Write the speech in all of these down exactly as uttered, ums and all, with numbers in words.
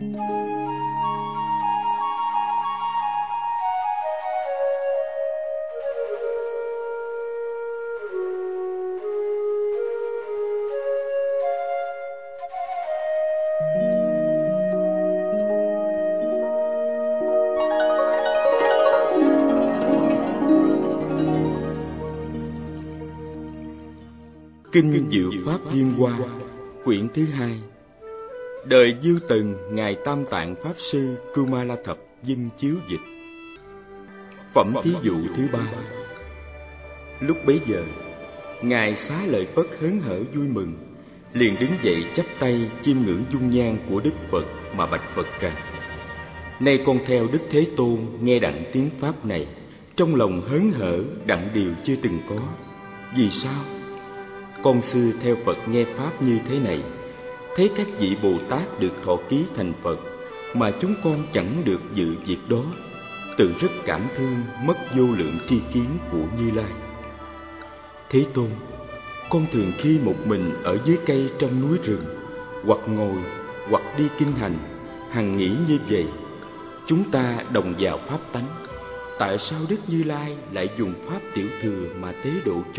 Kinh Diệu Pháp Liên Hoa, quyển thứ hai. Đời Diêu Tần, ngài Tam Tạng Pháp Sư Kumala Thập Dinh chiếu dịch. Phẩm thí dụ thứ ba. Lúc bấy giờ, ngài Xá Lợi Phất hớn hở vui mừng, liền đứng dậy chắp tay chiêm ngưỡng dung nhan của Đức Phật mà bạch Phật rằng: Nay con theo Đức Thế Tôn nghe đặng tiếng pháp này, trong lòng hớn hở đặng điều chưa từng có. Vì sao? Con xưa theo Phật nghe pháp như thế này, thấy các vị Bồ Tát được thọ ký thành Phật, mà chúng con chẳng được dự việc đó, tự rất cảm thương, mất vô lượng tri kiến của Như Lai. Thế Tôn, con thường khi một mình ở dưới cây trong núi rừng, hoặc ngồi, hoặc đi kinh hành, hằng nghĩ như vậy: chúng ta đồng vào pháp tánh, tại sao Đức Như Lai lại dùng pháp tiểu thừa mà tế độ cho?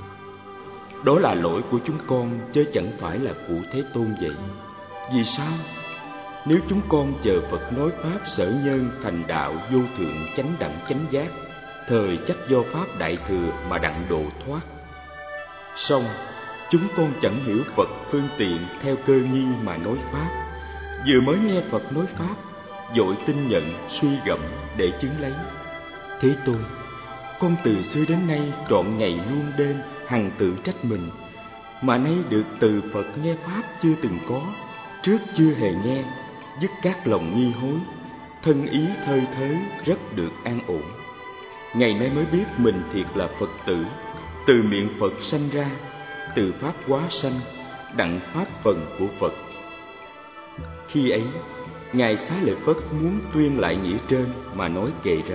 Đó là lỗi của chúng con, chứ chẳng phải là của Thế Tôn vậy. Vì sao? Nếu chúng con chờ Phật nói pháp sở nhân thành đạo vô thượng chánh đẳng chánh giác, thời chắc do pháp đại thừa mà đặng độ thoát. Song chúng con chẳng hiểu Phật phương tiện theo cơ nghi mà nói pháp, vừa mới nghe Phật nói pháp, vội tin nhận suy gẫm để chứng lấy. Thế Tôn, con từ xưa đến nay trọn ngày luôn đêm hằng tự trách mình, mà nay được từ Phật nghe pháp chưa từng có, trước chưa hề nghe, dứt các lòng nghi hối, thân ý thơi thới, rất được an ổn. Ngày nay mới biết mình thiệt là Phật tử, từ miệng Phật sanh ra, từ pháp hóa sanh, đặng pháp phần của Phật. Khi ấy, ngài Xá Lợi Phất muốn tuyên lại nghĩa trên mà nói kệ rằng: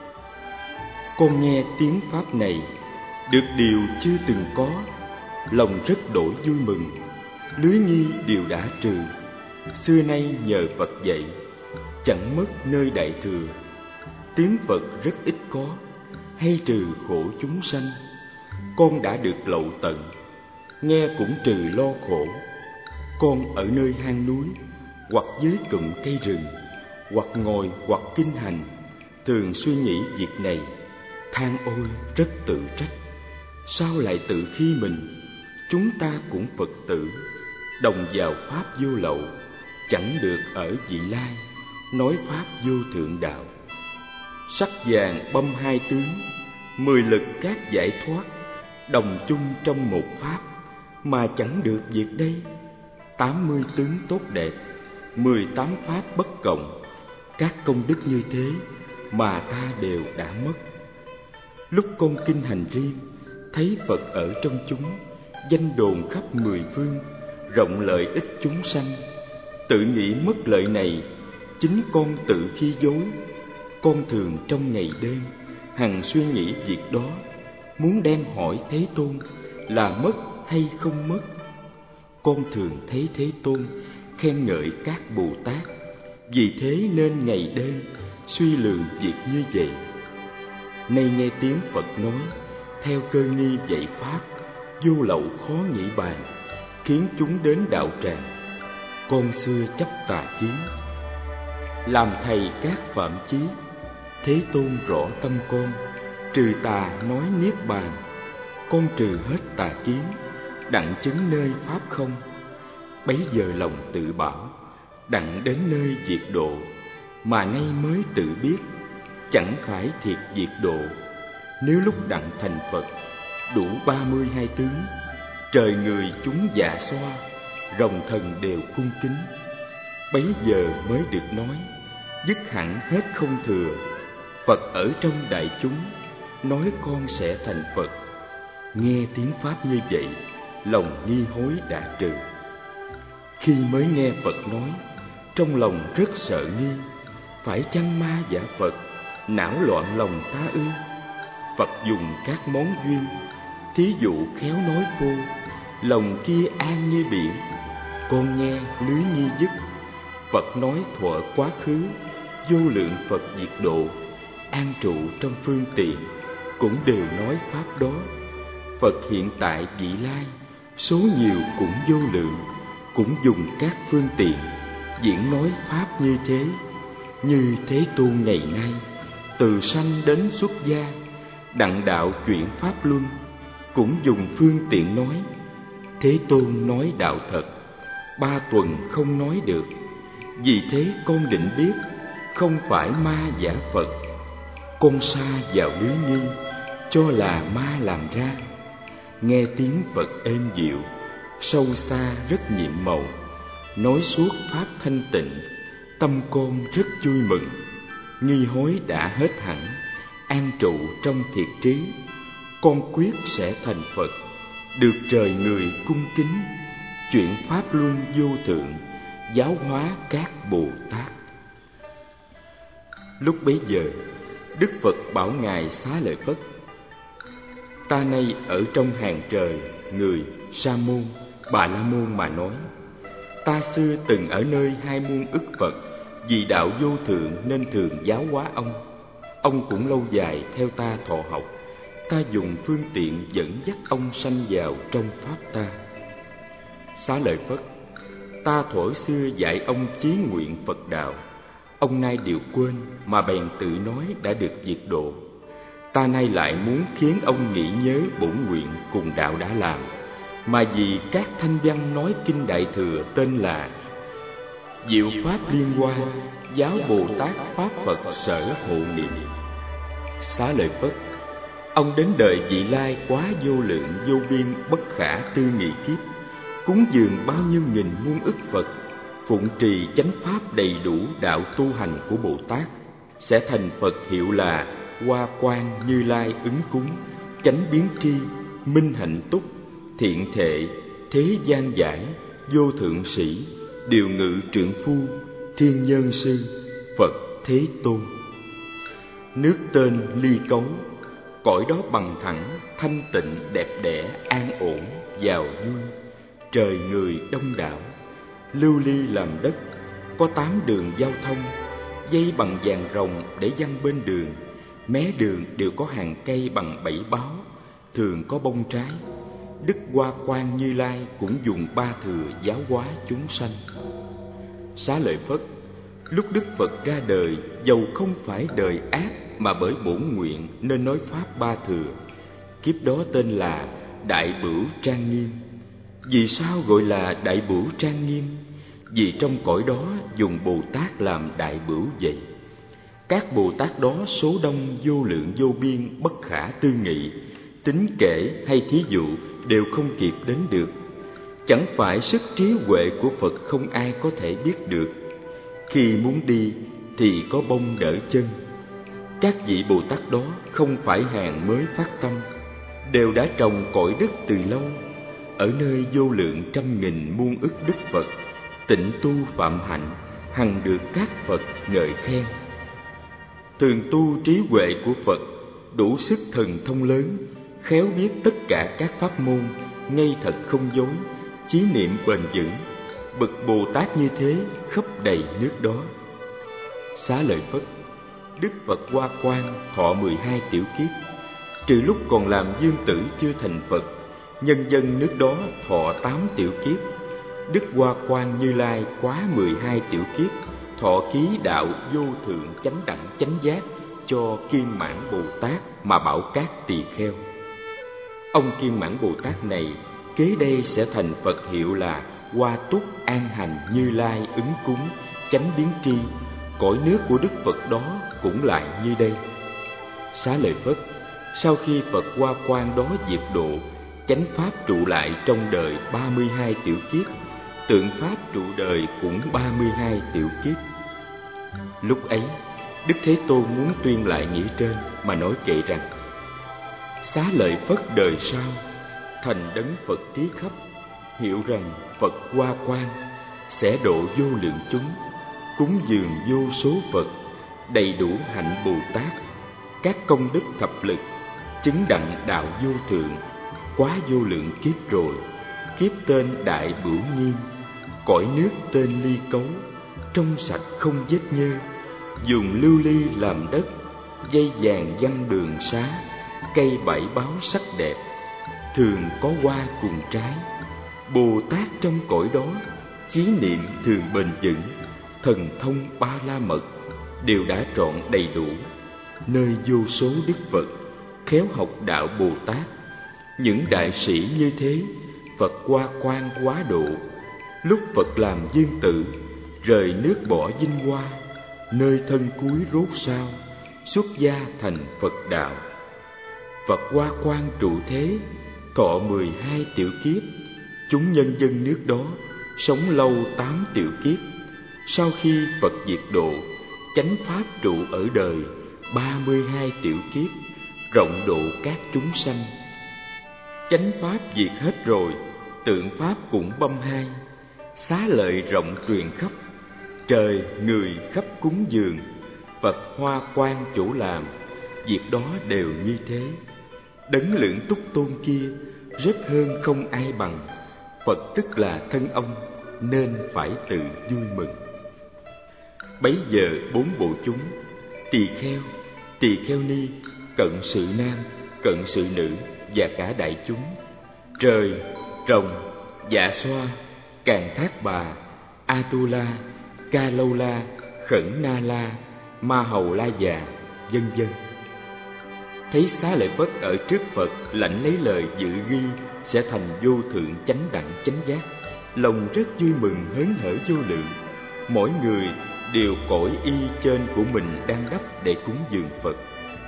Con nghe tiếng pháp này, được điều chưa từng có, lòng rất đổi vui mừng, lưới nghi đều đã trừ. Xưa nay nhờ Phật dạy, chẳng mất nơi đại thừa. Tiếng Phật rất ít có, hay trừ khổ chúng sanh. Con đã được lậu tận, nghe cũng trừ lo khổ. Con ở nơi hang núi, hoặc dưới cụm cây rừng, hoặc ngồi hoặc kinh hành, thường suy nghĩ việc này, than ôi rất tự trách. Sao lại tự khi mình? Chúng ta cũng Phật tử, đồng vào pháp vô lậu, chẳng được ở vị lai, nói pháp vô thượng đạo. Sắc vàng băm hai tướng, mười lực các giải thoát, đồng chung trong một pháp, mà chẳng được việc đây. Tám mươi tướng tốt đẹp, mười tám pháp bất cộng, các công đức như thế mà ta đều đã mất. Lúc con kinh hành riêng, thấy Phật ở trong chúng, danh đồn khắp mười phương, rộng lợi ích chúng sanh. Tự nghĩ mất lợi này, chính con tự khi dối. Con thường trong ngày đêm hằng suy nghĩ việc đó, muốn đem hỏi Thế Tôn là mất hay không mất. Con thường thấy Thế Tôn khen ngợi các Bồ Tát, vì thế nên ngày đêm suy lường việc như vậy. Nay nghe tiếng Phật nói, theo cơ nghi dạy pháp, vô lậu khó nghĩ bàn, khiến chúng đến đạo tràng. Con xưa chấp tà kiến, làm thầy các phạm chí. Thế Tôn rõ tâm con, trừ tà nói niết bàn. Con trừ hết tà kiến, đặng chứng nơi pháp không. Bấy giờ lòng tự bảo, đặng đến nơi diệt độ, mà nay mới tự biết, chẳng phải thiệt diệt độ. Nếu lúc đặng thành Phật, đủ ba mươi hai tướng, trời người chúng dạ xoa, rồng thần đều cung kính. Bấy giờ mới được nói, dứt hẳn hết không thừa. Phật ở trong đại chúng, nói con sẽ thành Phật. Nghe tiếng pháp như vậy, lòng nghi hối đã trừ. Khi mới nghe Phật nói, trong lòng rất sợ nghi, phải chăng ma giả Phật, não loạn lòng ta ư? Phật dùng các món duyên, thí dụ khéo nói khô, lòng kia an như biển. Con nghe lưới nghi dứt, Phật nói thuở quá khứ, vô lượng Phật diệt độ, an trụ trong phương tiện, cũng đều nói pháp đó. Phật hiện tại vị lai, số nhiều cũng vô lượng, cũng dùng các phương tiện diễn nói pháp như thế. Như Thế Tôn ngày nay, từ sanh đến xuất gia, đặng đạo chuyển pháp luân, cũng dùng phương tiện nói. Thế Tôn nói đạo thật, ba tuần không nói được. Vì thế con định biết, không phải ma giả Phật. Con sa vào lưới nghi, cho là ma làm ra. Nghe tiếng Phật êm dịu, sâu xa rất nhiệm màu, nói suốt pháp thanh tịnh, tâm con rất vui mừng. Nghi hối đã hết hẳn, an trụ trong thiệt trí. Con quyết sẽ thành Phật, được trời người cung kính, chuyển pháp luân vô thượng, giáo hóa các Bồ Tát. Lúc bấy giờ, Đức Phật bảo ngài Xá Lợi Phất: ta nay ở trong hàng trời người Sa môn, Bà La môn mà nói, ta xưa từng ở nơi hai muôn ức Phật, vì đạo vô thượng nên thường giáo hóa ông. Ông cũng lâu dài theo ta thọ học, ta dùng phương tiện dẫn dắt ông sanh vào trong pháp ta. Xá Lợi Phất: ta thuở xưa dạy ông chí nguyện Phật đạo, ông nay đều quên mà bèn tự nói đã được diệt độ. Ta nay lại muốn khiến ông nghĩ nhớ bổn nguyện cùng đạo đã làm, mà vì các thanh văn nói kinh Đại Thừa tên là Diệu Pháp Liên Hoa, giáo Bồ Tát Pháp Phật sở hộ niệm. Xá Lợi Phất: ông đến đời vị lai quá vô lượng vô biên bất khả tư nghị kiếp, cúng dường bao nhiêu nghìn muôn ức Phật, phụng trì chánh pháp đầy đủ đạo tu hành của Bồ Tát, sẽ thành Phật hiệu là Hoa Quang Như Lai ứng cúng, chánh biến tri, minh hạnh túc, thiện thệ, thế gian giải, vô thượng sĩ, điều ngự trượng phu, thiên nhân sư, Phật Thế Tôn. Nước tên Ly Cấu, cõi đó bằng thẳng, thanh tịnh, đẹp đẽ, an ổn, giàu vui, trời người đông đảo, lưu ly làm đất, có tám đường giao thông, dây bằng vàng rồng để văng bên đường, mé đường đều có hàng cây bằng bảy báo, thường có bông trái. Đức Hoa Quang Như Lai cũng dùng ba thừa giáo hóa chúng sanh. Xá Lợi Phất: lúc Đức Phật ra đời, dầu không phải đời ác mà bởi bổn nguyện nên nói pháp ba thừa. Kiếp đó tên là Đại Bửu Trang Nghiêm. Vì sao gọi là Đại Bửu Trang Nghiêm? Vì trong cõi đó dùng Bồ Tát làm Đại Bửu vậy. Các Bồ Tát đó số đông vô lượng vô biên bất khả tư nghị, tính kể hay thí dụ đều không kịp đến được. Chẳng phải sức trí huệ của Phật không ai có thể biết được. Khi muốn đi thì có bông đỡ chân. Các vị Bồ Tát đó không phải hàng mới phát tâm, đều đã trồng cội đức từ lâu, ở nơi vô lượng trăm nghìn muôn ức đức Phật, tịnh tu phạm hạnh, hằng được các Phật ngợi khen. Thường tu trí huệ của Phật, đủ sức thần thông lớn, khéo biết tất cả các pháp môn, ngay thật không dối, chí niệm bền vững. Bậc Bồ Tát như thế khắp đầy nước đó. Xá Lợi Phất: Đức Phật Hoa Quang thọ mười hai tiểu kiếp, trừ lúc còn làm dương tử chưa thành Phật, nhân dân nước đó thọ tám tiểu kiếp. Đức Hoa Quang Như Lai quá mười hai tiểu kiếp, thọ ký đạo vô thượng chánh đẳng chánh giác cho Kiên Mãn Bồ Tát mà bảo các tỳ kheo. Ông Kiên Mãn Bồ Tát này kế đây sẽ thành Phật hiệu là Hoa Túc An Hành Như Lai ứng cúng, chánh biến tri. Cõi nước của Đức Phật đó cũng lại như đây. Xá Lợi Phất: sau khi Phật Hoa Quang đó diệt độ, chánh pháp trụ lại trong đời ba mươi hai tiểu kiếp, tượng pháp trụ đời cũng ba mươi hai tiểu kiếp. Lúc ấy, Đức Thế Tôn muốn tuyên lại nghĩa trên mà nói kệ rằng: Xá Lợi Phất đời sau thành đấng Phật trí khắp, hiểu rằng Phật Hoa Quang sẽ độ vô lượng chúng, cúng dường vô số Phật, đầy đủ hạnh Bồ Tát, các công đức thập lực, chứng đặng đạo vô thượng, quá vô lượng kiếp rồi. Kiếp tên Đại Bửu Nhiên, cõi nước tên Ly Cấu, trong sạch không vết nhơ, dùng lưu ly làm đất, dây vàng văn đường xá, cây bảy báo sắc đẹp, thường có hoa cùng trái. Bồ Tát trong cõi đó, chí niệm thường bền vững, thần thông ba la mật đều đã trọn đầy đủ. Nơi vô số đức Phật khéo học đạo Bồ Tát, những đại sĩ như thế, Phật hoa quan quá độ. Lúc Phật làm dương tử, rời nước bỏ vinh hoa, nơi thân cuối rốt sao, xuất gia thành Phật đạo. Phật hoa quan trụ thế, thọ mười hai tiểu kiếp, chúng nhân dân nước đó sống lâu tám tiểu kiếp. Sau khi Phật diệt độ, chánh pháp trụ ở đời ba mươi hai tiểu kiếp, rộng độ các chúng sanh. Chánh pháp diệt hết rồi, tượng pháp cũng băm hai, xá lợi rộng truyền khắp, trời người khắp cúng dường. Phật hoa quan chủ làm, việc đó đều như thế. Đấng Lượng Túc Tôn kia rất hơn không ai bằng, Phật tức là thân ông, nên phải tự vui mừng. Bấy giờ bốn bộ chúng, tỳ kheo, tỳ kheo ni, cận sự nam, cận sự nữ và cả đại chúng, trời, rồng, dạ xoa, càn thác bà, Atula, Ca Lâu La, Khẩn Na La, Ma Hầu La Già, vân vân, thấy Xá Lợi Phất ở trước Phật lãnh lấy lời dự ghi sẽ thành vô thượng chánh đẳng chánh giác, lòng rất vui mừng hớn hở vô lượng. Mỗi người đều cõi y trên của mình đang đắp để cúng dường Phật.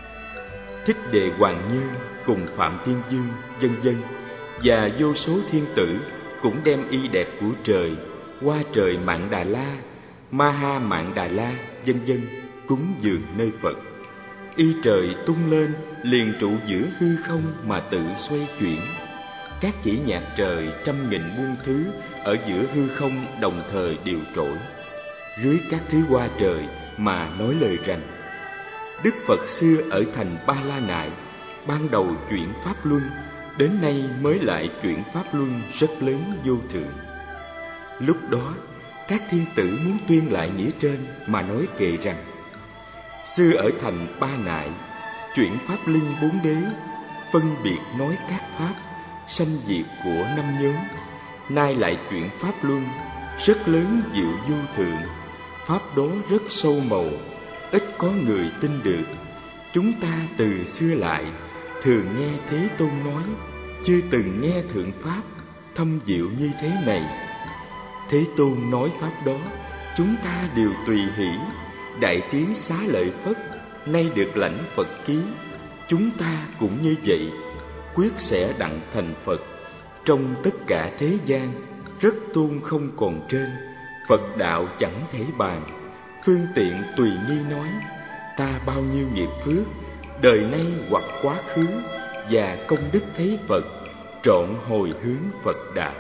Thích Đệ Hoàng Như cùng Phạm Thiên Dương, vân vân, và vô số thiên tử cũng đem y đẹp của trời, hoa trời Mạn Đà La, Ma Ha Mạn Đà La, vân vân, cúng dường nơi Phật. Y trời tung lên liền trụ giữa hư không mà tự xoay chuyển. Các chỉ nhạc trời trăm nghìn muôn thứ ở giữa hư không đồng thời điều trỗi, rưới các thứ hoa trời mà nói lời rằng: Đức Phật xưa ở thành Ba La Nại, ban đầu chuyển pháp luân, đến nay mới lại chuyển pháp luân rất lớn vô thượng. Lúc đó các thiên tử muốn tuyên lại nghĩa trên mà nói kệ rằng: Xưa ở thành Ba Nại, chuyển pháp linh bốn đế, phân biệt nói các pháp sanh diệt của năm nhóm. Nay lại chuyển pháp luân, rất lớn diệu vô thượng. Pháp đó rất sâu màu, ít có người tin được. Chúng ta từ xưa lại thường nghe Thế Tôn nói, chưa từng nghe thượng pháp thâm diệu như thế này. Thế Tôn nói pháp đó, chúng ta đều tùy hỷ. Đại trí Xá Lợi Phất nay được lãnh Phật ký, chúng ta cũng như vậy, quyết sẽ đặng thành Phật. Trong tất cả thế gian, rất tôn không còn trên, Phật đạo chẳng thể bàn. Phương tiện tùy nghi nói, ta bao nhiêu nghiệp phước, đời nay hoặc quá khứ, và công đức thấy Phật, trọn hồi hướng Phật đạo.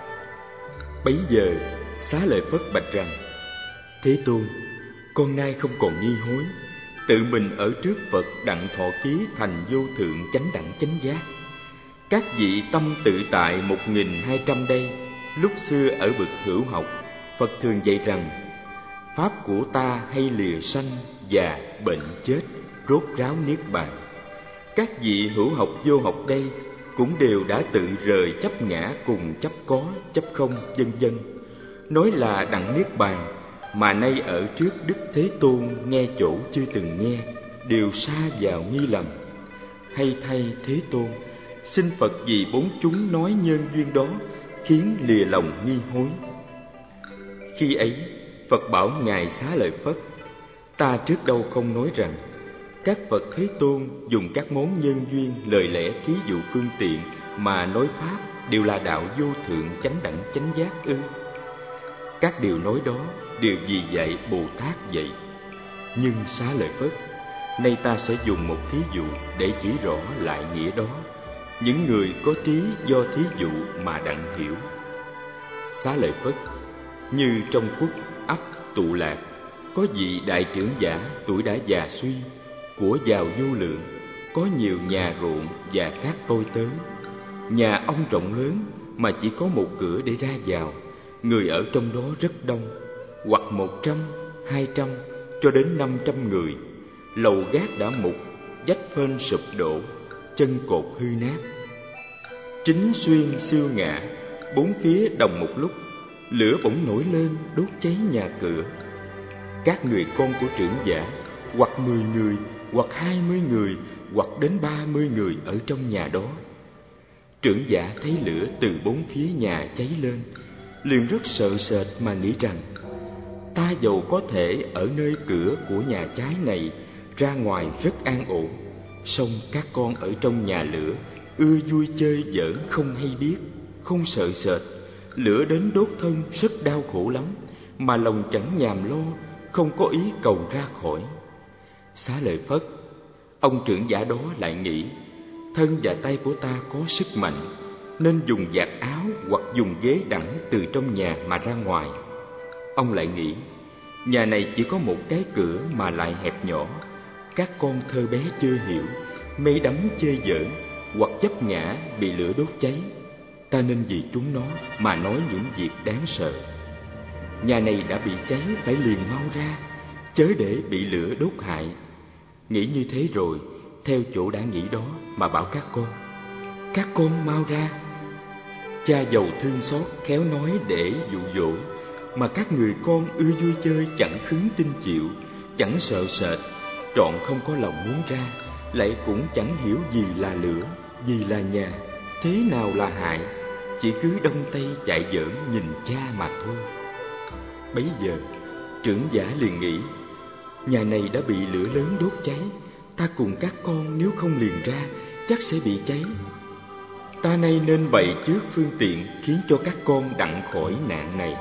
Bấy giờ Xá Lợi Phất bạch rằng: Thế Tôn, con nay không còn nghi hối, tự mình ở trước Phật đặng thọ ký thành vô thượng chánh đẳng chánh giác. Các vị tâm tự tại một nghìn hai trăm đây, lúc xưa ở bậc hữu học, Phật thường dạy rằng: Pháp của ta hay lìa sanh, già, bệnh, chết, rốt ráo niết bàn. Các vị hữu học vô học đây cũng đều đã tự rời chấp ngã cùng chấp có, chấp không, vân vân, nói là đặng niết bàn, mà nay ở trước Đức Thế Tôn nghe chỗ chưa từng nghe, đều sa vào nghi lầm. Hay thay Thế Tôn, xin Phật vì bốn chúng nói nhân duyên đó, khiến lìa lòng nghi hối. Khi ấy Phật bảo Ngài Xá Lợi Phất: Ta trước đâu không nói rằng các Phật Thế Tôn dùng các món nhân duyên, lời lẽ, thí dụ, phương tiện mà nói pháp đều là đạo vô thượng chánh đẳng chánh giác ư? Các điều nói đó đều vì dạy Bồ Tát vậy. Nhưng Xá Lợi Phất, nay ta sẽ dùng một thí dụ để chỉ rõ lại nghĩa đó. Những người có trí do thí dụ mà đặng hiểu. Xá Lợi Phất, như trong quốc ấp Tụ Lạc, có vị đại trưởng giả tuổi đã già suy, của giàu vô lượng, có nhiều nhà ruộng và các tôi tớ. Nhà ông rộng lớn mà chỉ có một cửa để ra vào, người ở trong đó rất đông. hoặc một trăm, hai trăm cho đến năm trăm người. Lầu gác đã mục, vách phên sụp đổ, chân cột hư nát. Chính xuyên siêu ngã, bốn phía đồng một lúc, lửa bỗng nổi lên đốt cháy nhà cửa. Các người con của trưởng giả, hoặc mười người, hoặc hai mươi người, hoặc đến ba mươi người ở trong nhà đó. Trưởng giả thấy lửa từ bốn phía nhà cháy lên, liền rất sợ sệt mà nghĩ rằng: ta dầu có thể ở nơi cửa của nhà trái này ra ngoài rất an ổn, song các con ở trong nhà lửa ưa vui chơi giỡn không hay biết, không sợ sệt, lửa đến đốt thân rất đau khổ lắm, mà lòng chẳng nhàm lo, không có ý cầu ra khỏi. Xá lợi Phất, ông trưởng giả đó lại nghĩ: thân và tay của ta có sức mạnh, nên dùng vạt áo hoặc dùng ghế đẳng từ trong nhà mà ra ngoài. Ông lại nghĩ: nhà này chỉ có một cái cửa mà lại hẹp nhỏ, các con thơ bé chưa hiểu, mê đắm chơi giỡn hoặc vấp ngã bị lửa đốt cháy. Ta nên vì chúng nó mà nói những việc đáng sợ. Nhà này đã bị cháy, phải liền mau ra, chớ để bị lửa đốt hại. Nghĩ như thế rồi, theo chỗ đã nghĩ đó mà bảo các con: các con mau ra. Cha giàu thương xót khéo nói để dụ dỗ, mà các người con ưa vui chơi chẳng khứng tin chịu, chẳng sợ sệt, trọn không có lòng muốn ra, lại cũng chẳng hiểu gì là lửa, gì là nhà, thế nào là hại, chỉ cứ đông tay chạy giỡn nhìn cha mà thôi. Bấy giờ trưởng giả liền nghĩ: nhà này đã bị lửa lớn đốt cháy, ta cùng các con nếu không liền ra chắc sẽ bị cháy. Ta nay nên bày trước phương tiện khiến cho các con đặng khỏi nạn này.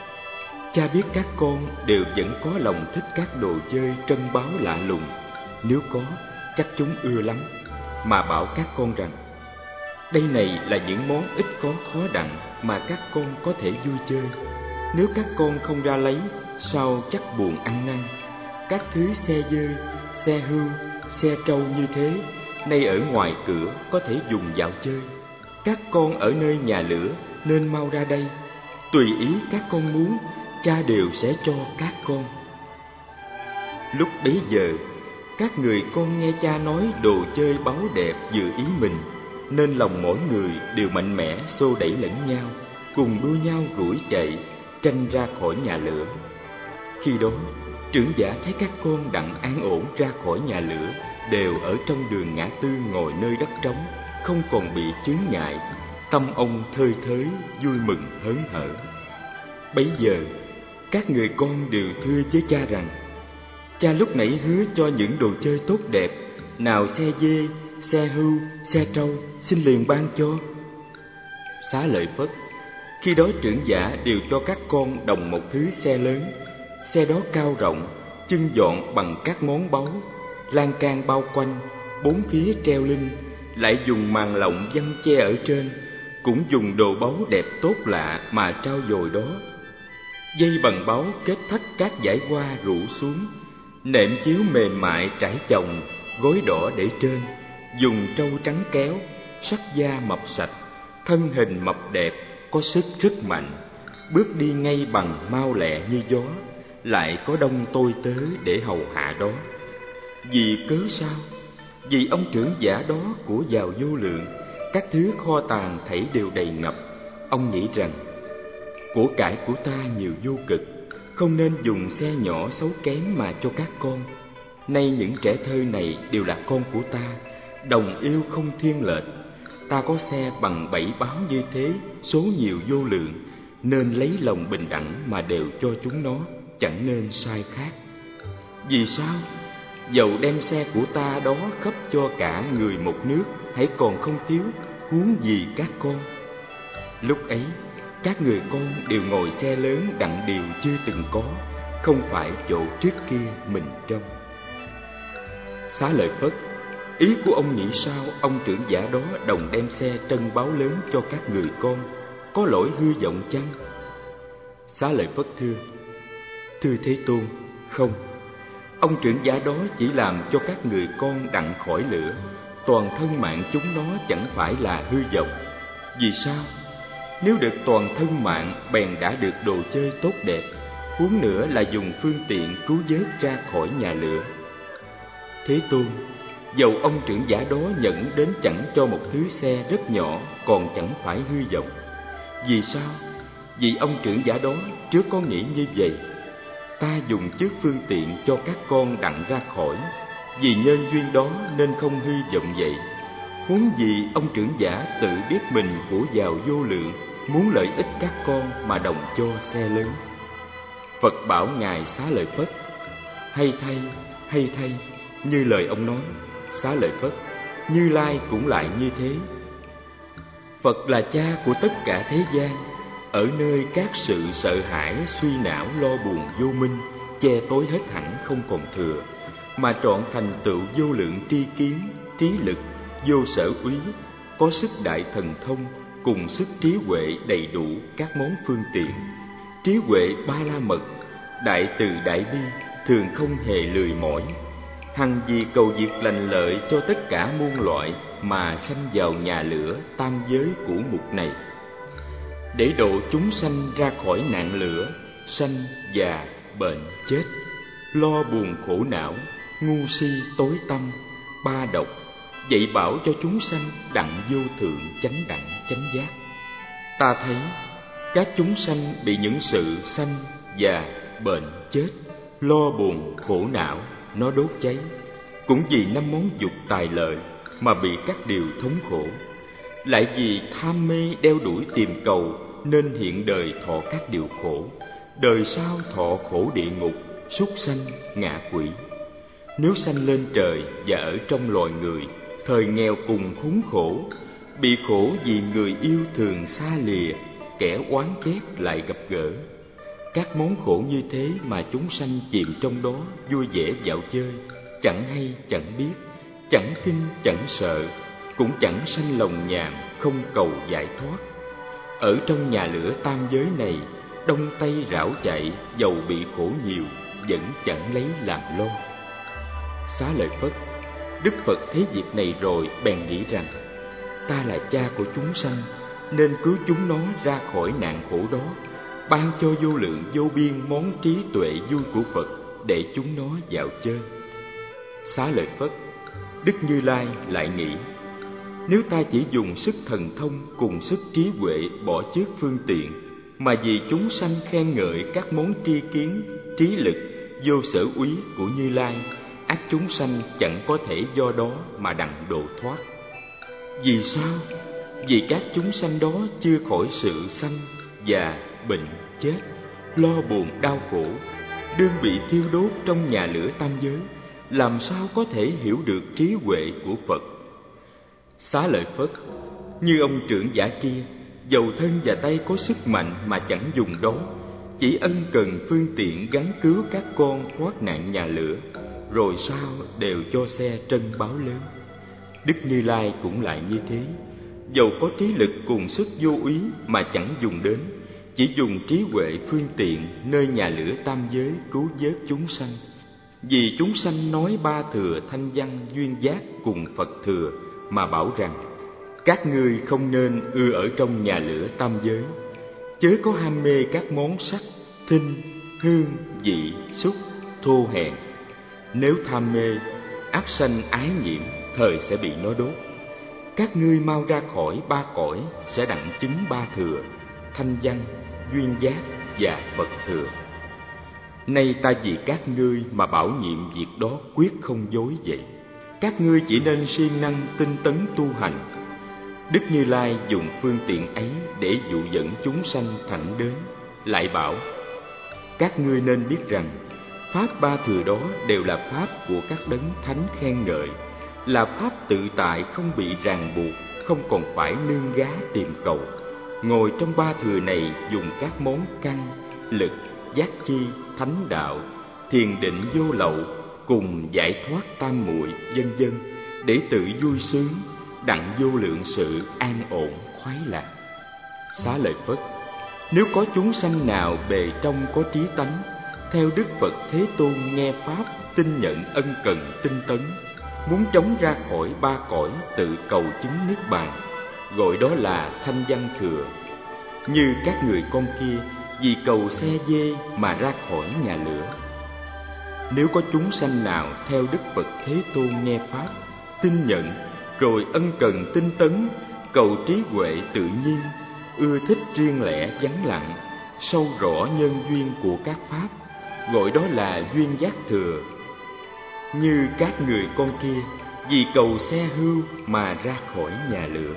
Cha biết các con đều vẫn có lòng thích các đồ chơi trân báu lạ lùng, nếu có chắc chúng ưa lắm, mà bảo các con rằng: đây này là những món ít có khó đặng mà các con có thể vui chơi. Nếu các con không ra lấy, sao chắc buồn ăn năn. Các thứ xe dơi, xe hưu, xe trâu như thế, nay ở ngoài cửa có thể dùng dạo chơi. Các con ở nơi nhà lửa nên mau ra đây, tùy ý các con muốn, cha đều sẽ cho các con. Lúc bấy giờ, các người con nghe cha nói đồ chơi báu đẹp vừa ý mình, nên lòng mỗi người đều mạnh mẽ xô đẩy lẫn nhau, cùng đua nhau đuổi chạy, tranh ra khỏi nhà lửa. Khi đó, trưởng giả thấy các con đặng an ổn ra khỏi nhà lửa, đều ở trong đường ngã tư ngồi nơi đất trống, không còn bị chướng ngại, tâm ông thơi thới, vui mừng hớn hở. Bấy giờ, các người con đều thưa với cha rằng: cha lúc nãy hứa cho những đồ chơi tốt đẹp, nào xe dê, xe hưu, xe trâu, xin liền ban cho. Xá lợi Phất, khi đó trưởng giả đều cho các con đồng một thứ xe lớn. Xe đó cao rộng, chân dọn bằng các món báu, lan can bao quanh, bốn phía treo linh, lại dùng màn lọng văng che ở trên, cũng dùng đồ báu đẹp tốt lạ mà trao dồi đó. Dây bằng báu kết thắt các dải hoa rủ xuống, nệm chiếu mềm mại trải chồng, gối đỏ để trên, dùng trâu trắng kéo, sắc da mập sạch, thân hình mập đẹp, có sức rất mạnh, bước đi ngay bằng mau lẹ như gió, lại có đông tôi tớ để hầu hạ đó. Vì cớ sao? Vì ông trưởng giả đó của giàu vô lượng, các thứ kho tàng thảy đều đầy ngập. Ông nghĩ rằng: của cải của ta nhiều vô cực, không nên dùng xe nhỏ xấu kém mà cho các con. Nay những trẻ thơ này đều là con của ta, đồng yêu không thiên lệch. Ta có xe bằng bảy báo như thế, số nhiều vô lượng, nên lấy lòng bình đẳng mà đều cho chúng nó, chẳng nên sai khác. Vì sao? Dầu đem xe của ta đó khắp cho cả người một nước, hãy còn không thiếu, huống gì các con. Lúc ấy, các người con đều ngồi xe lớn đặng điều chưa từng có, không phải chỗ trước kia mình trông. Xá lợi Phất, ý của ông nghĩ sao ông trưởng giả đó đồng đem xe trân báu lớn cho các người con, có lỗi hư vọng chăng? Xá lợi Phất thưa: thưa Thế Tôn, không. Ông trưởng giả đó chỉ làm cho các người con đặng khỏi lửa, toàn thân mạng chúng nó chẳng phải là hư vọng. Vì sao? Nếu được toàn thân mạng bèn đã được đồ chơi tốt đẹp, huống nữa là dùng phương tiện cứu vớt ra khỏi nhà lửa. Thế Tôn, dầu ông trưởng giả đó nhận đến chẳng cho một thứ xe rất nhỏ, còn chẳng phải hư vọng. Vì sao? Vì ông trưởng giả đó trước có nghĩ như vậy: ta dùng trước phương tiện cho các con đặng ra khỏi, vì nhân duyên đó nên không hư vọng vậy. Huống gì ông trưởng giả tự biết mình của giàu vô lượng, muốn lợi ích các con mà đồng cho xe lớn. Phật bảo Ngài Xá Lợi Phất: hay thay, hay thay, như lời ông nói, Xá Lợi Phất, Như Lai cũng lại như thế. Phật là cha của tất cả thế gian, ở nơi các sự sợ hãi, suy não, lo buồn vô minh che tối hết hẳn không còn thừa, mà trọn thành tựu vô lượng tri kiến, trí lực, vô sở úy, có sức đại thần thông, cùng sức trí huệ đầy đủ các món phương tiện. Trí huệ ba la mật, đại từ đại bi, thường không hề lười mỏi, hằng vì cầu việc lành lợi cho tất cả muôn loại mà sanh vào nhà lửa tam giới của mục này, để độ chúng sanh ra khỏi nạn lửa, sanh, già, bệnh, chết, lo buồn khổ não, ngu si tối tâm, ba độc, dạy bảo cho chúng sanh đặng vô thượng chánh đẳng chánh giác. Ta thấy các chúng sanh bị những sự sanh, già, bệnh, chết, lo buồn khổ não nó đốt cháy, cũng vì năm món dục tài lợi mà bị các điều thống khổ, lại vì tham mê đeo đuổi tìm cầu nên hiện đời thọ các điều khổ, đời sau thọ khổ địa ngục, súc sanh, ngạ quỷ. Nếu sanh lên trời và ở trong loài người, thời nghèo cùng khốn khổ, bị khổ vì người yêu thường xa lìa, kẻ oán ghét lại gặp gỡ. Các món khổ như thế mà chúng sanh chìm trong đó vui vẻ dạo chơi, chẳng hay chẳng biết, chẳng kinh chẳng sợ, cũng chẳng sanh lòng nhàm, không cầu giải thoát. Ở trong nhà lửa tam giới này, đông tây rảo chạy, dầu bị khổ nhiều, vẫn chẳng lấy làm lo. Xá Lợi Phất, Đức Phật thấy việc này rồi bèn nghĩ rằng: ta là cha của chúng sanh, nên cứu chúng nó ra khỏi nạn khổ đó, ban cho vô lượng vô biên món trí tuệ vui của Phật để chúng nó dạo chơi. Xá Lợi Phất, Đức Như Lai lại nghĩ: nếu ta chỉ dùng sức thần thông cùng sức trí huệ bỏ trước phương tiện, mà vì chúng sanh khen ngợi các món tri kiến, trí lực, vô sở úy của Như Lai, ắt chúng sanh chẳng có thể do đó mà đặng độ thoát. Vì sao? Vì các chúng sanh đó chưa khỏi sự sanh, già, bệnh, chết, lo buồn đau khổ, đương bị thiêu đốt trong nhà lửa tam giới, làm sao có thể hiểu được trí huệ của Phật. Xá Lợi Phất, như ông trưởng giả kia, dầu thân và tay có sức mạnh mà chẳng dùng đó, chỉ ân cần phương tiện gắn cứu các con thoát nạn nhà lửa, rồi sau đều cho xe trân báo lớn. Đức Như Lai cũng lại như thế, dầu có trí lực cùng sức vô úy mà chẳng dùng đến, chỉ dùng trí huệ phương tiện nơi nhà lửa tam giới cứu vớt chúng sanh. Vì chúng sanh nói ba thừa thanh văn duyên giác cùng Phật thừa, mà bảo rằng: các ngươi không nên ưa ở trong nhà lửa tam giới, chớ có ham mê các món sắc, thinh, hương, vị, xúc, thô hèn. Nếu tham mê, ác sanh ái nhiễm, thời sẽ bị nó đốt. Các ngươi mau ra khỏi ba cõi, sẽ đặng chứng ba thừa, thanh văn, duyên giác và Phật thừa. Nay ta vì các ngươi mà bảo nhiệm việc đó quyết không dối vậy. Các ngươi chỉ nên siêng năng tinh tấn tu hành. Đức Như Lai dùng phương tiện ấy để dụ dẫn chúng sanh thẳng đến, lại bảo: các ngươi nên biết rằng pháp ba thừa đó đều là pháp của các đấng thánh khen ngợi, là pháp tự tại không bị ràng buộc, không còn phải nương gá tìm cầu. Ngồi trong ba thừa này dùng các món căn, lực, giác chi, thánh đạo, thiền định vô lậu, cùng giải thoát tam muội, vân vân, để tự vui sướng, đặng vô lượng sự an ổn khoái lạc. Xá Lợi Phất, nếu có chúng sanh nào bề trong có trí tánh, theo Đức Phật Thế Tôn nghe pháp, tin nhận ân cần tinh tấn, muốn trống ra khỏi ba cõi tự cầu chứng niết bàn, gọi đó là thanh văn thừa. Như các người con kia, vì cầu xe dê mà ra khỏi nhà lửa. Nếu có chúng sanh nào theo Đức Phật Thế Tôn nghe pháp, tin nhận, rồi ân cần tinh tấn, cầu trí huệ tự nhiên, ưa thích riêng lẻ vắng lặng, sâu rõ nhân duyên của các pháp, gọi đó là duyên giác thừa. Như các người con kia, vì cầu xe hưu mà ra khỏi nhà lửa.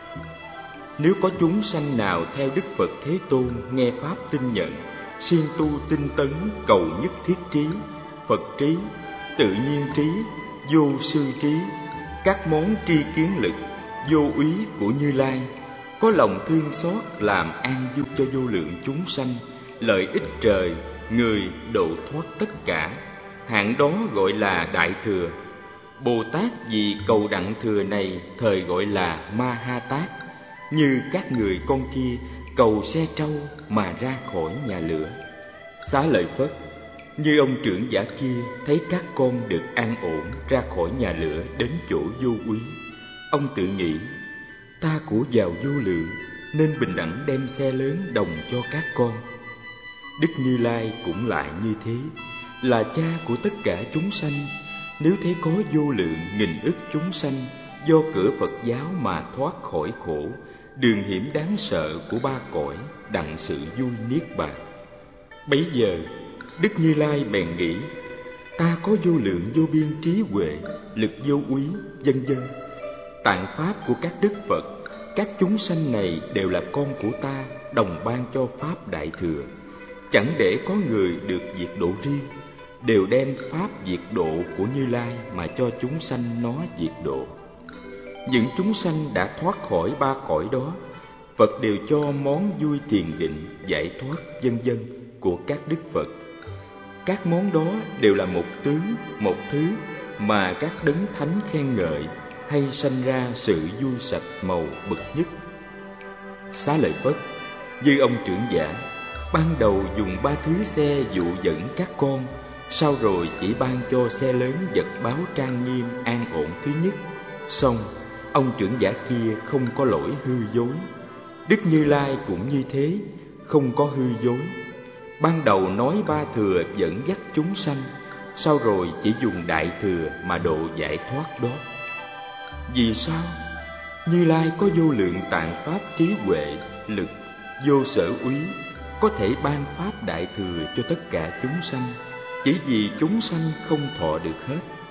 Nếu có chúng sanh nào theo Đức Phật Thế Tôn nghe pháp tin nhận, siêng tu tinh tấn, cầu nhất thiết trí, Phật trí, tự nhiên trí, vô sư trí, các món tri kiến lực, vô úy của Như Lai, có lòng thương xót làm an vui cho vô lượng chúng sanh, lợi ích trời, người độ thoát tất cả, hạng đó gọi là Đại Thừa. Bồ Tát vì cầu đặng thừa này thời gọi là Ma Ha Tát. Như các người con kia cầu xe trâu mà ra khỏi nhà lửa. Xá lợi Phất, như ông trưởng giả kia thấy các con được an ổn ra khỏi nhà lửa đến chỗ vô úy, ông tự nghĩ, ta của giàu vô lượng nên bình đẳng đem xe lớn đồng cho các con. Đức Như Lai cũng lại như thế, là cha của tất cả chúng sanh. Nếu thấy có vô lượng nghìn ức chúng sanh do cửa Phật giáo mà thoát khỏi khổ, đường hiểm đáng sợ của ba cõi, đặng sự vui niết bàn. Bấy giờ Đức Như Lai bèn nghĩ, ta có vô lượng vô biên trí huệ, lực vô úy, vân vân. Tạng pháp của các đức Phật, các chúng sanh này đều là con của ta, đồng ban cho pháp Đại Thừa. Chẳng để có người được diệt độ riêng, đều đem pháp diệt độ của Như Lai mà cho chúng sanh nó diệt độ. Những chúng sanh đã thoát khỏi ba cõi đó, Phật đều cho món vui thiền định, giải thoát, vân vân của các đức Phật. Các món đó đều là một tướng, một thứ mà các đấng thánh khen ngợi, hay sanh ra sự vui sạch màu bậc nhất. Xá lợi Phất, như ông trưởng giả, ban đầu dùng ba thứ xe dụ dẫn các con, sau rồi chỉ ban cho xe lớn vật báo trang nghiêm an ổn thứ nhất. Xong, ông trưởng giả kia không có lỗi hư dối. Đức Như Lai cũng như thế, không có hư dối. Ban đầu nói ba thừa dẫn dắt chúng sanh, sau rồi chỉ dùng Đại Thừa mà độ giải thoát đó. Vì sao? Như Lai có vô lượng tạng pháp trí huệ, lực, vô sở úy, có thể ban pháp Đại Thừa cho tất cả chúng sanh, chỉ vì chúng sanh không thọ được hết.